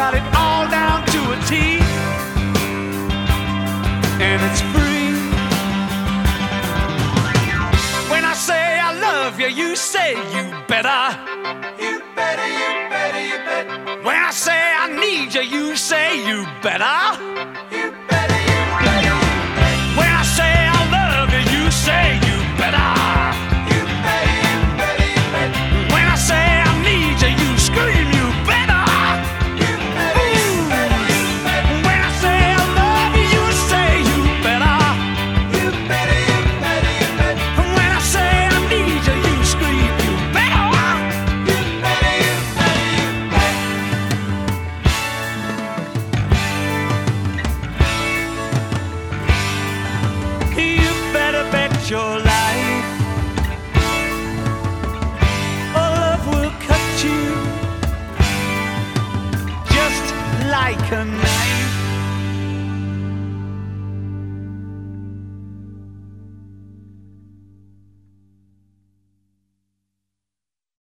got it all down to a T, and it's free. When I say I love you, you say you better. You better, you better, you better. When I say I need you, you say you better. You better, you better. When I say I love you, you say you better. You better, you better, you better. When I say I need you, you scream you better. You better, you better, you better. When I say I love you, you say you better. You better, you better, you better. When I say I need you, you scream you better. You better, you better, you better. You better bet your life love will cut you just like a knife.